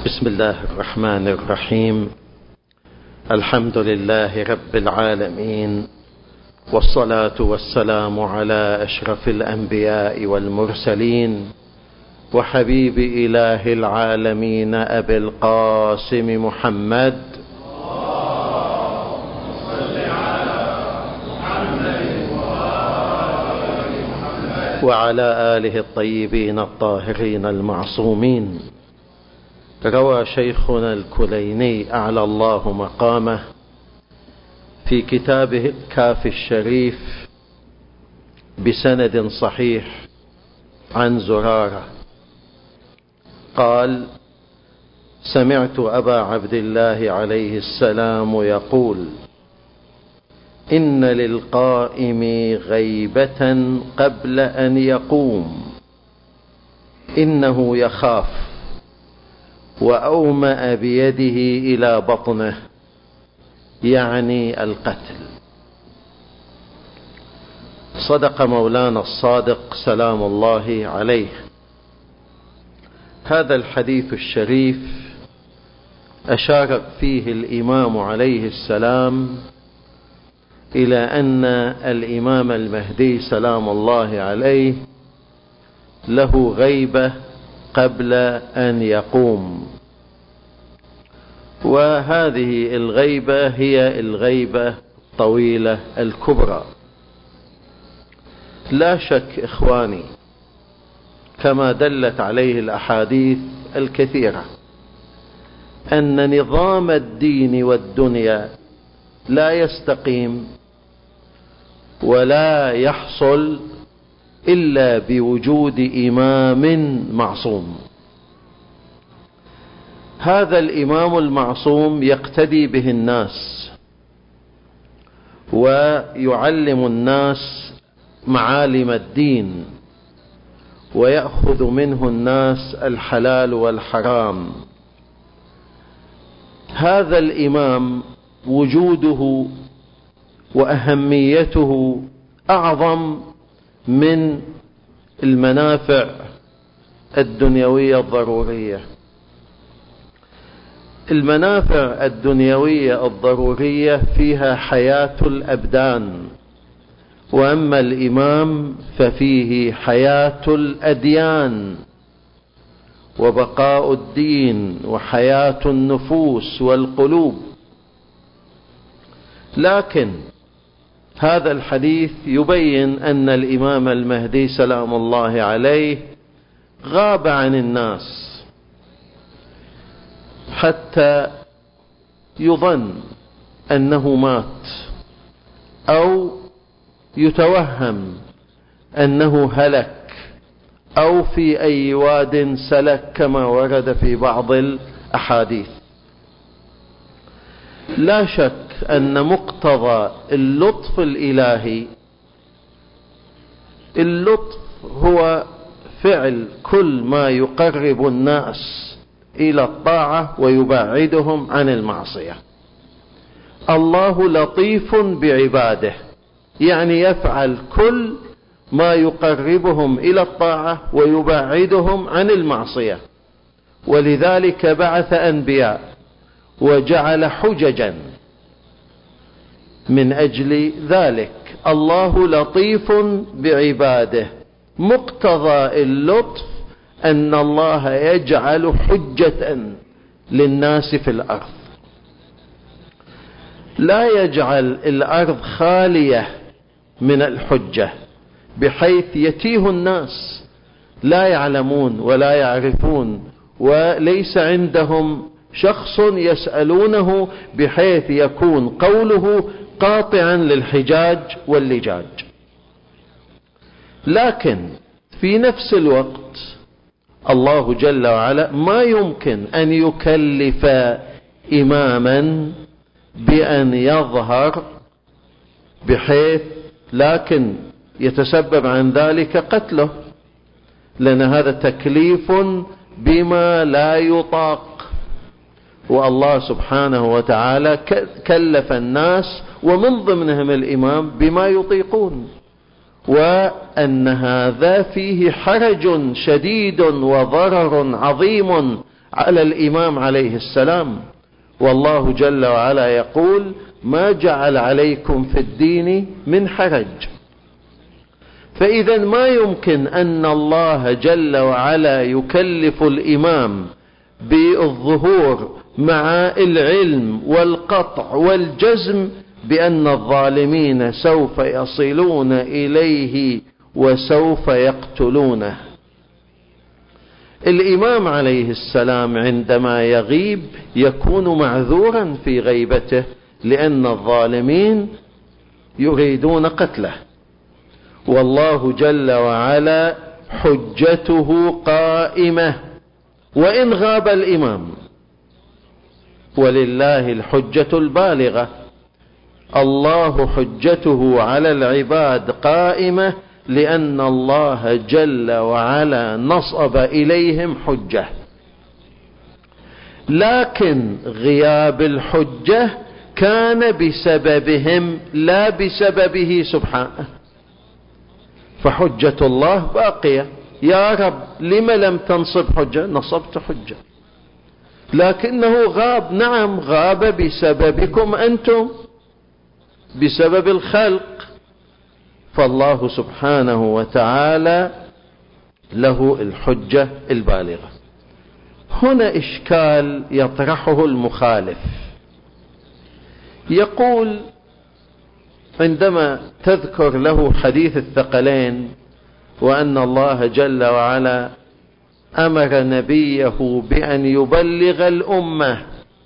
بسم الله الرحمن الرحيم. الحمد لله رب العالمين، والصلاة والسلام على أشرف الأنبياء والمرسلين، وحبيب إله العالمين أبي القاسم محمد وعلى آله الطيبين الطاهرين المعصومين. روى شيخنا الكليني أعلى الله مقامه في كتابه الكافي الشريف بسند صحيح عن زرارة قال: سمعت أبا عبد الله عليه السلام يقول: إن للقائم غيبة قبل أن يقوم، إنه يخاف، وأومأ بيده إلى بطنه، يعني القتل. صدق مولانا الصادق سلام الله عليه. هذا الحديث الشريف أشار فيه الإمام عليه السلام إلى أن الإمام المهدي سلام الله عليه له غيبة قبل أن يقوم، وهذه الغيبة هي الغيبة الطويلة الكبرى. لا شك إخواني، كما دلت عليه الأحاديث الكثيرة، أن نظام الدين والدنيا لا يستقيم ولا يحصل إلا بوجود إمام معصوم. هذا الإمام المعصوم يقتدي به الناس ويعلم الناس معالم الدين، ويأخذ منه الناس الحلال والحرام. هذا الإمام وجوده وأهميته أعظم من المنافع الدنيوية الضرورية. المنافع الدنيوية الضرورية فيها حياة الأبدان، وأما الإمام ففيه حياة الأديان وبقاء الدين وحياة النفوس والقلوب. لكن هذا الحديث يبين أن الإمام المهدي سلام الله عليه غاب عن الناس حتى يظن أنه مات، أو يتوهم أنه هلك، أو في أي واد سلك كما ورد في بعض الأحاديث. لا شك أن مقتضى اللطف الإلهي، اللطف هو فعل كل ما يقرب الناس إلى الطاعة ويبعدهم عن المعصية. الله لطيف بعباده، يعني يفعل كل ما يقربهم إلى الطاعة ويبعدهم عن المعصية. ولذلك بعث أنبياء وجعل حججا من أجل ذلك. الله لطيف بعباده، مقتضى اللطف أن الله يجعل حجة للناس في الأرض، لا يجعل الأرض خالية من الحجة بحيث يتيه الناس لا يعلمون ولا يعرفون، وليس عندهم شخص يسألونه بحيث يكون قوله قاطعا للحجاج واللجاج. لكن في نفس الوقت الله جل وعلا ما يمكن أن يكلف إماما بأن يظهر بحيث لكن يتسبب عن ذلك قتله، لأن هذا تكليف بما لا يطاق. والله سبحانه وتعالى كلف الناس ومن ضمنهم الإمام بما يطيقون، وأن هذا فيه حرج شديد وضرر عظيم على الإمام عليه السلام، والله جل وعلا يقول: ما جعل عليكم في الدين من حرج. فإذا ما يمكن أن الله جل وعلا يكلف الإمام بالظهور مع العلم والقطع والجزم بأن الظالمين سوف يصلون إليه وسوف يقتلونه. الإمام عليه السلام عندما يغيب يكون معذورا في غيبته، لأن الظالمين يريدون قتله، والله جل وعلا حجته قائمة وإن غاب الإمام، ولله الحجة البالغة. الله حجته على العباد قائمة، لأن الله جل وعلا نصب إليهم حجة، لكن غياب الحجة كان بسببهم لا بسببه سبحانه، فحجة الله باقية. يا رب لم لم تنصب حجة؟ نصبت حجة، لكنه غاب. نعم غاب بسببكم أنتم، بسبب الخلق، فالله سبحانه وتعالى له الحجة البالغة. هنا إشكال يطرحه المخالف، يقول عندما تذكر له حديث الثقلين وأن الله جل وعلا أمر نبيه بأن يبلغ الأمة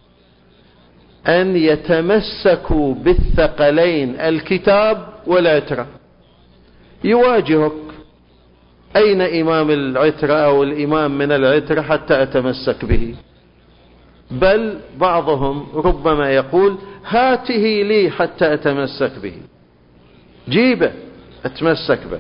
أن يتمسكوا بالثقلين الكتاب والعترة، يواجهك: أين إمام العترة أو الإمام من العترة حتى أتمسك به؟ بل بعضهم ربما يقول: هاته لي حتى أتمسك به، جيبه أتمسك به.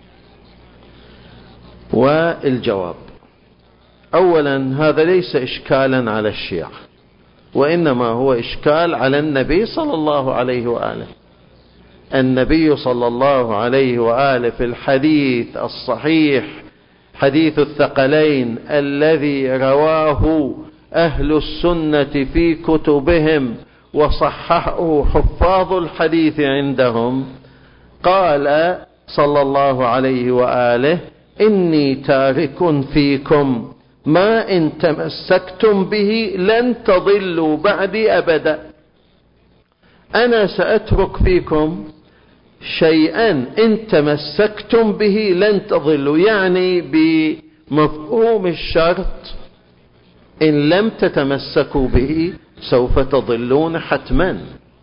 والجواب: أولا هذا ليس إشكالا على الشيعة، وإنما هو إشكال على النبي صلى الله عليه وآله. النبي صلى الله عليه وآله في الحديث الصحيح، حديث الثقلين الذي رواه أهل السنة في كتبهم وصححه حفاظ الحديث عندهم، قال صلى الله عليه وآله: إني تارك فيكم ما إن تمسكتم به لن تضلوا بعدي أبدا. أنا سأترك فيكم شيئا إن تمسكتم به لن تضلوا، يعني بمفهوم الشرط إن لم تتمسكوا به سوف تضلون حتما.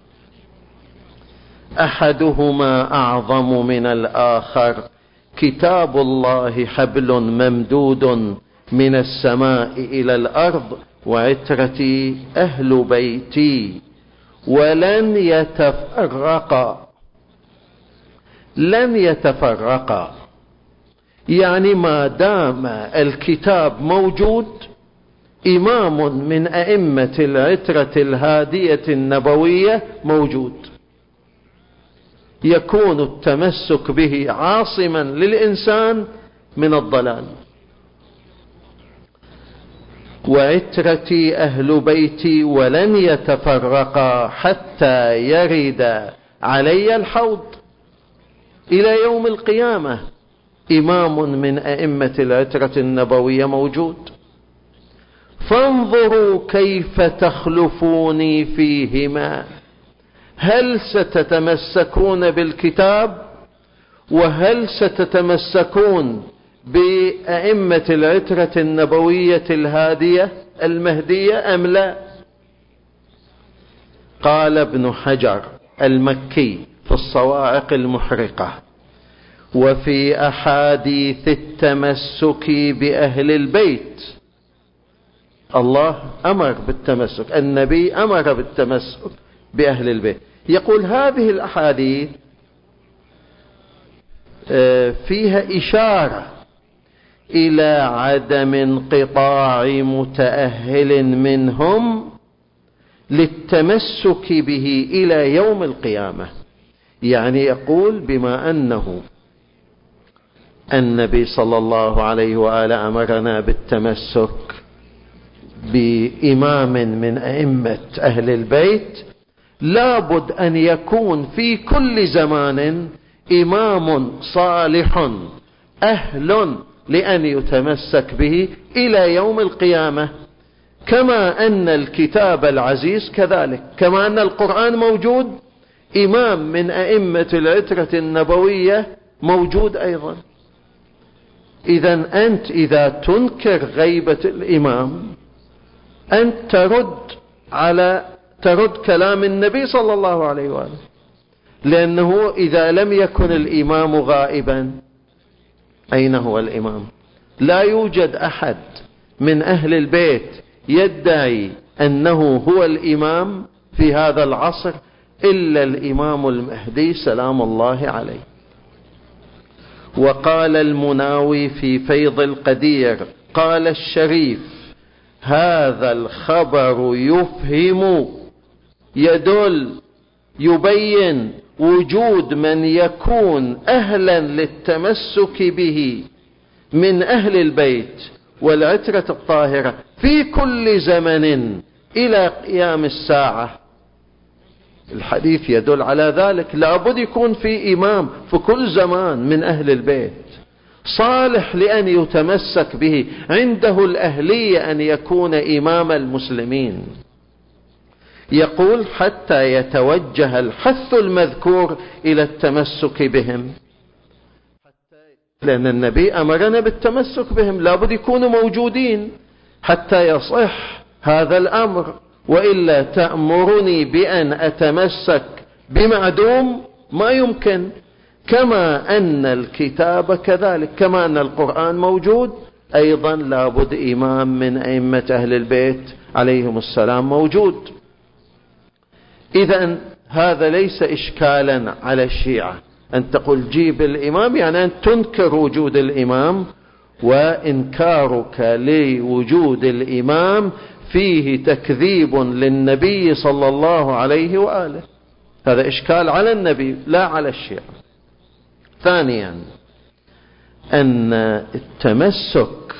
أحدهما أعظم من الآخر، كتاب الله حبل ممدود من السماء إلى الأرض، وعترتي أهل بيتي ولن يتفرقا. لن يتفرقا يعني ما دام الكتاب موجود، إمام من أئمة العترة الهادية النبوية موجود، يكون التمسك به عاصما للإنسان من الضلال. وعترتي أهل بيتي ولن يتفرقا حتى يرد علي الحوض. إلى يوم القيامة إمام من أئمة العترة النبوية موجود. فانظروا كيف تخلفوني فيهما، هل ستتمسكون بالكتاب وهل ستتمسكون بأئمة العترة النبوية الهادية المهدية أم لا؟ قال ابن حجر المكي في الصواعق المحرقة: وفي أحاديث التمسك بأهل البيت، الله أمر بالتمسك، النبي أمر بالتمسك بأهل البيت. يقول هذه الأحاديث فيها إشارة إلى عدم انقطاع متأهل منهم للتمسك به إلى يوم القيامة. يعني يقول بما أنه النبي صلى الله عليه وآله أمرنا بالتمسك بإمام من أئمة أهل البيت لابد أن يكون في كل زمان إمام صالح أهل لأن يتمسك به إلى يوم القيامة، كما أن الكتاب العزيز كذلك، كما أن القرآن موجود، إمام من أئمة العترة النبوية موجود أيضا. إذن أنت إذا تنكر غيبة الإمام أنت ترد كلام النبي صلى الله عليه وآله، لأنه إذا لم يكن الإمام غائبا أين هو الإمام؟ لا يوجد أحد من أهل البيت يدعي أنه هو الإمام في هذا العصر إلا الإمام المهدي سلام الله عليه. وقال المناوي في فيض القدير، قال الشريف: هذا الخبر يفهم يدل يبين وجود من يكون أهلا للتمسك به من أهل البيت والعترة الطاهرة في كل زمن إلى قيام الساعة. الحديث يدل على ذلك، لابد يكون في إمام في كل زمان من أهل البيت صالح لأن يتمسك به، عنده الأهلية أن يكون إمام المسلمين. يقول: حتى يتوجه الحث المذكور إلى التمسك بهم، لأن النبي أمرنا بالتمسك بهم، لابد يكونوا موجودين حتى يصح هذا الأمر، وإلا تأمرني بأن أتمسك بمعدوم ما يمكن. كما أن الكتاب كذلك، كما أن القرآن موجود أيضا لابد إمام من أئمة أهل البيت عليهم السلام موجود. إذن هذا ليس إشكالا على الشيعة أن تقول جيب الإمام، يعني أن تنكر وجود الإمام، وإنكارك لوجود الإمام فيه تكذيب للنبي صلى الله عليه وآله. هذا إشكال على النبي لا على الشيعة. ثانيا أن التمسك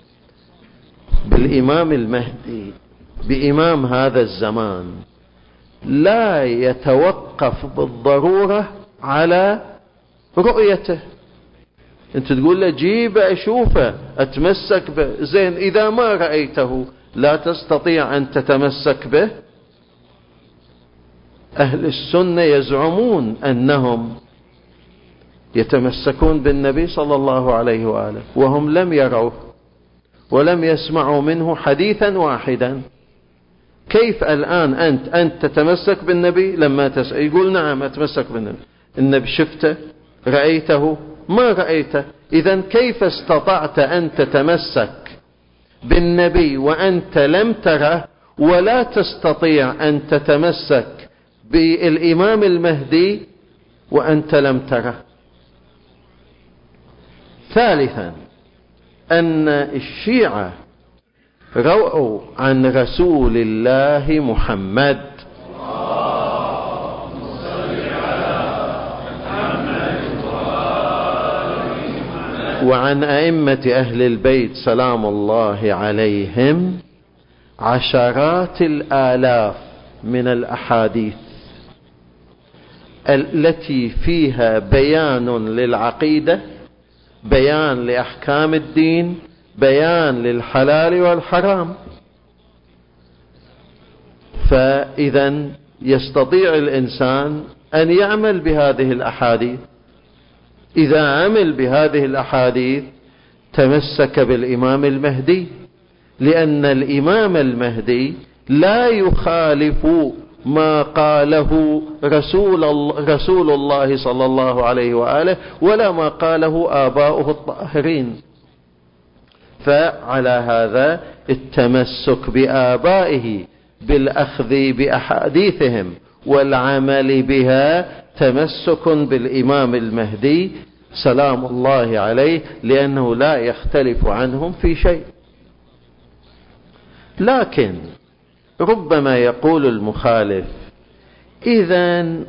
بالإمام المهدي بإمام هذا الزمان لا يتوقف بالضرورة على رؤيته. انت تقول له جيب أشوفه أتمسك به، زين إذا ما رأيته لا تستطيع أن تتمسك به. أهل السنة يزعمون أنهم يتمسكون بالنبي صلى الله عليه وآله وهم لم يروه ولم يسمعوا منه حديثا واحدا. كيف الآن أنت تتمسك بالنبي لما تسأل يقول نعم أتمسك بالنبي، النبي شفته رأيته ما رأيته؟ إذن كيف استطعت أن تتمسك بالنبي وأنت لم تره، ولا تستطيع أن تتمسك بالإمام المهدي وأنت لم تره؟ ثالثا أن الشيعة رووا عن رسول الله محمد وعن أئمة أهل البيت سلام الله عليهم عشرات الآلاف من الأحاديث التي فيها بيان للعقيدة، بيان لأحكام الدين، بيان للحلال والحرام. فإذا يستطيع الإنسان أن يعمل بهذه الأحاديث. إذا عمل بهذه الأحاديث تمسك بالإمام المهدي، لأن الإمام المهدي لا يخالف ما قاله رسول الله صلى الله عليه وآله ولا ما قاله آباؤه الطاهرين. فعلى هذا التمسك بآبائه بالأخذ بأحاديثهم والعمل بها تمسك بالإمام المهدي سلام الله عليه، لأنه لا يختلف عنهم في شيء. لكن ربما يقول المخالف إذن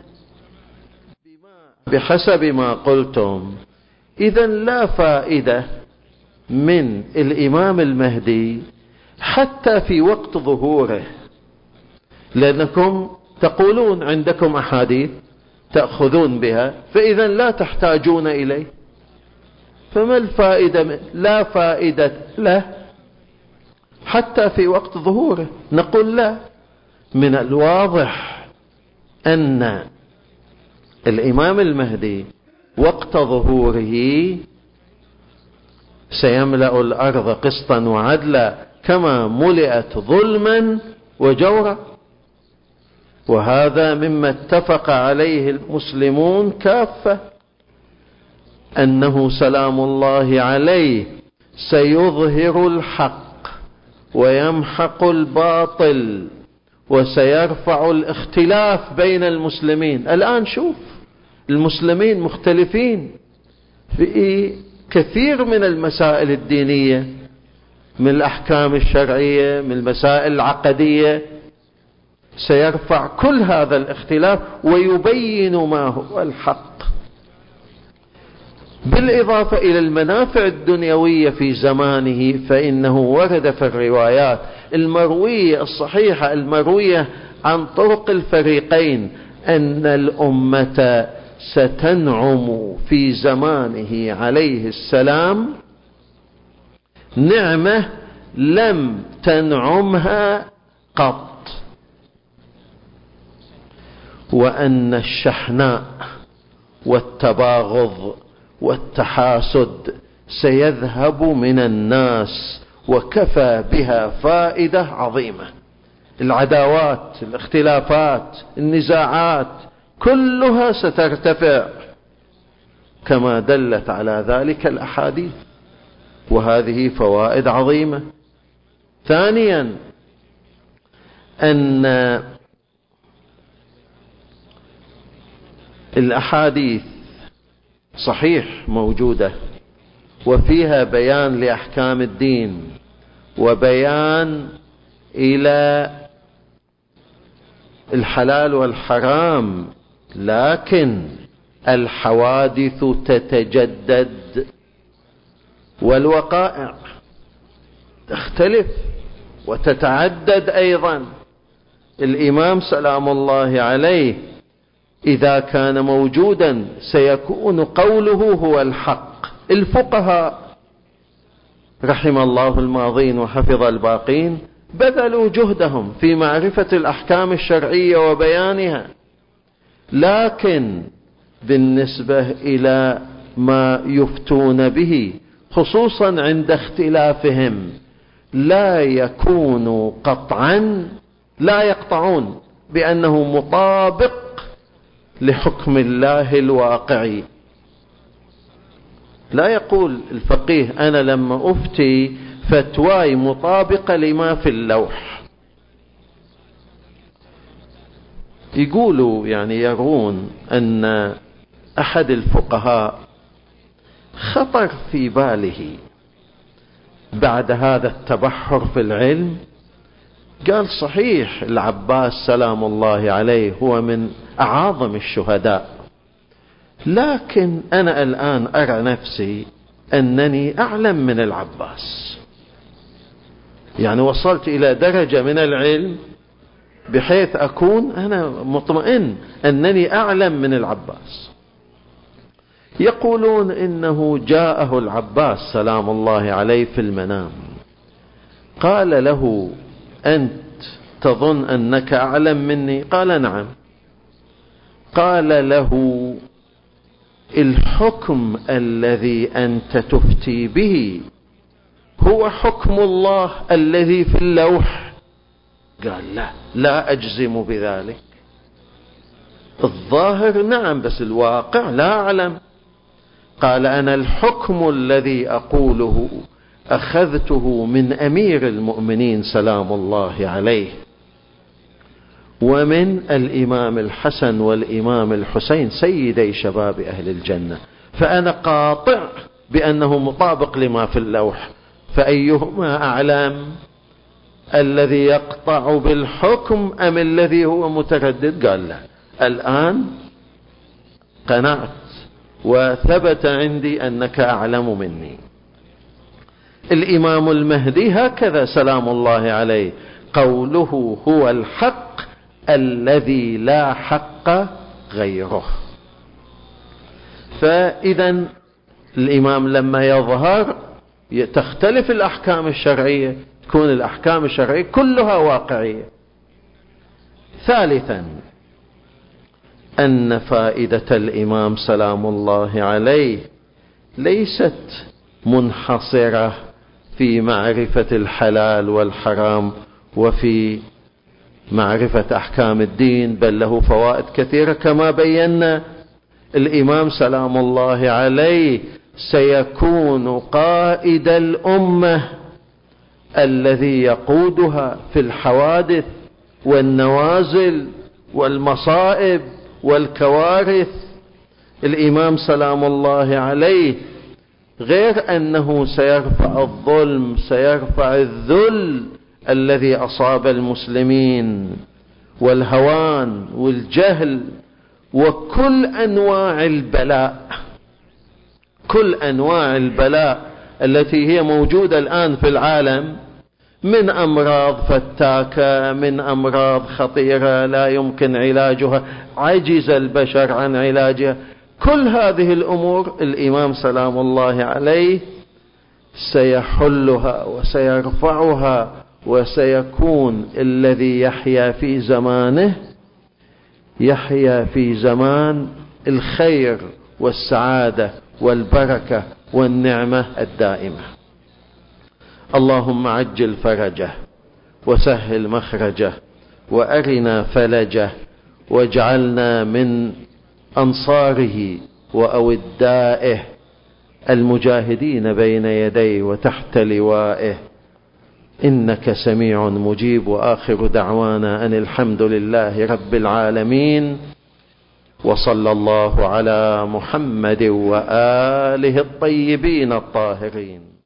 بحسب ما قلتم إذن لا فائدة من الإمام المهدي، حتى في وقت ظهوره، لأنكم تقولون عندكم أحاديث تأخذون بها، فإذا لا تحتاجون إليه، فما الفائدة؟ لا فائدة له حتى في وقت ظهوره. نقول لا، من الواضح أن الإمام المهدي وقت ظهوره سيملأ الأرض قسطا وعدلا كما ملئت ظلما وجورا، وهذا مما اتفق عليه المسلمون كافة، أنه سلام الله عليه سيظهر الحق ويمحق الباطل وسيرفع الاختلاف بين المسلمين. الآن شوف المسلمين مختلفين في كثير من المسائل الدينية، من الأحكام الشرعية، من المسائل العقدية، سيرفع كل هذا الاختلاف ويبين ما هو الحق، بالإضافة إلى المنافع الدنيوية في زمانه. فإنه ورد في الروايات المروية الصحيحة المروية عن طرق الفريقين أن الأمة ستنعم في زمانه عليه السلام نعمة لم تنعمها قط، وأن الشحناء والتباغض والتحاسد سيذهب من الناس، وكفى بها فائدة عظيمة. العداوات، الاختلافات، النزاعات كلها سترتفع كما دلت على ذلك الأحاديث، وهذه فوائد عظيمة. ثانيا، أن الأحاديث صحيح موجودة وفيها بيان لأحكام الدين وبيان إلى الحلال والحرام، لكن الحوادث تتجدد والوقائع تختلف وتتعدد أيضا. الإمام سلام الله عليه إذا كان موجودا سيكون قوله هو الحق. الفقهاء رحم الله الماضين وحفظ الباقين بذلوا جهدهم في معرفة الأحكام الشرعية وبيانها، لكن بالنسبة إلى ما يفتون به خصوصا عند اختلافهم لا يكون قطعا، لا يقطعون بأنه مطابق لحكم الله الواقعي. لا يقول الفقيه أنا لما أفتي فتواي مطابقة لما في اللوح. يقولوا يرون أن أحد الفقهاء خطر في باله بعد هذا التبحر في العلم، قال صحيح العباس سلام الله عليه هو من أعظم الشهداء، لكن أنا الآن أرى نفسي أنني أعلم من العباس، وصلت إلى درجة من العلم بحيث أكون أنا مطمئن أنني أعلم من العباس. يقولون إنه جاءه العباس سلام الله عليه في المنام قال له أنت تظن أنك أعلم مني؟ قال نعم. قال له الحكم الذي أنت تفتي به هو حكم الله الذي في اللوح؟ قال لا أجزم بذلك، الظاهر نعم بس الواقع لا أعلم. قال أنا الحكم الذي أقوله أخذته من أمير المؤمنين سلام الله عليه ومن الإمام الحسن والإمام الحسين سيدي شباب أهل الجنة، فأنا قاطع بأنه مطابق لما في اللوح، فأيهما أعلم، الذي يقطع بالحكم أم الذي هو متردد؟ قال لا، الآن قنعت وثبت عندي أنك أعلم مني. الإمام المهدي هكذا سلام الله عليه، قوله هو الحق الذي لا حق غيره. فإذا الإمام لما يظهر تختلف الأحكام الشرعية، تكون الأحكام الشرعية كلها واقعية. ثالثا أن فائدة الإمام سلام الله عليه ليست منحصرة في معرفة الحلال والحرام وفي معرفة أحكام الدين، بل له فوائد كثيرة كما بينا. الإمام سلام الله عليه سيكون قائد الأمة الذي يقودها في الحوادث والنوازل والمصائب والكوارث. الإمام سلام الله عليه غير أنه سيرفع الظلم، سيرفع الذل الذي أصاب المسلمين والهوان والجهل وكل أنواع البلاء، كل أنواع البلاء التي هي موجودة الآن في العالم، من أمراض فتاكة، من أمراض خطيرة لا يمكن علاجها، عجز البشر عن علاجها. كل هذه الأمور الإمام سلام الله عليه سيحلها وسيرفعها، وسيكون الذي يحيا في زمانه يحيا في زمان الخير والسعادة والبركة والنعمة الدائمة. اللهم عجل فرجه وسهل مخرجه وأرنا فلجه، واجعلنا من أنصاره وأودائه المجاهدين بين يديه وتحت لوائه، إنك سميع مجيب. وآخر دعوانا أن الحمد لله رب العالمين، وصلى الله على محمد وآله الطيبين الطاهرين.